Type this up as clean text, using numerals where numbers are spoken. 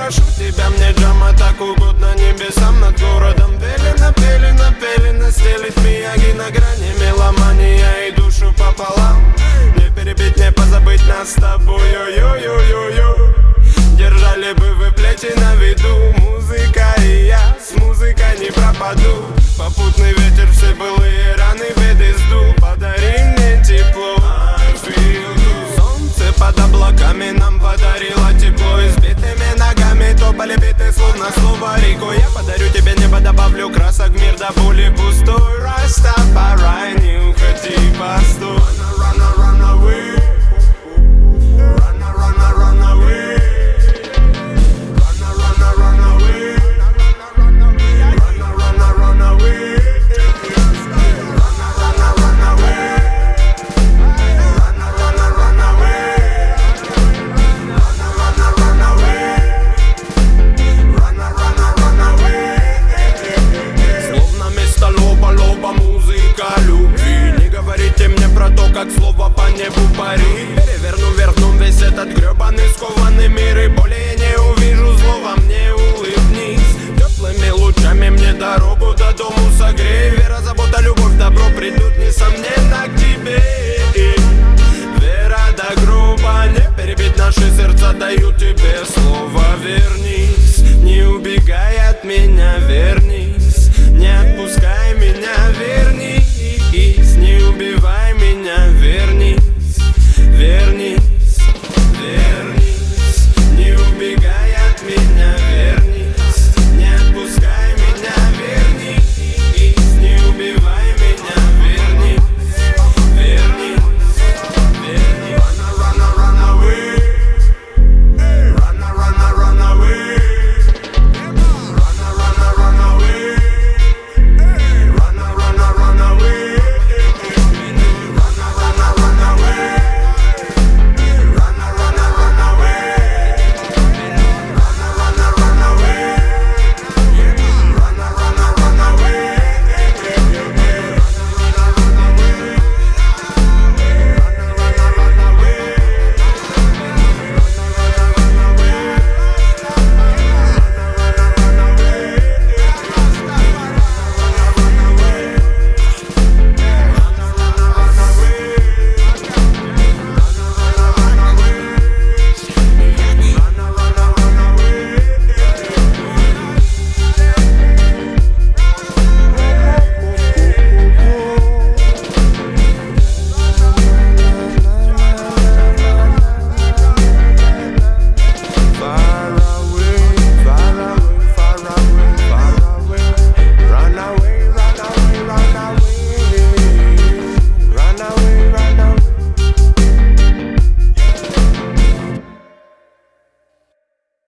прошу тебя, мне джама так угодно небесам над городом. Пелена, пелена, пелена стелит мияги на грани меломания и душу пополам. Не перебить, не позабыть нас с тобой, ой-ой-ой-ой-ой. Держали бы вы плечи на виду, музыка и я, с музыкой не пропаду. Попутный ветер все былые раны беды сдул. Подари мне тепло, I feel good. Солнце под облаками нам подарило тепло. Избитыми ногами топали биты, словно слово рекой. Я подарю тебе небо, добавлю красок, мир до боли пустой. Растафарай, не уходи, постой. Run away. Как слово по небу пари. Переверну вверх дном весь этот гребаный скованный мир. И более не увижу злого, мне улыбнись. Теплыми лучами мне дорогу до дому согрей. Вера, забота, любовь.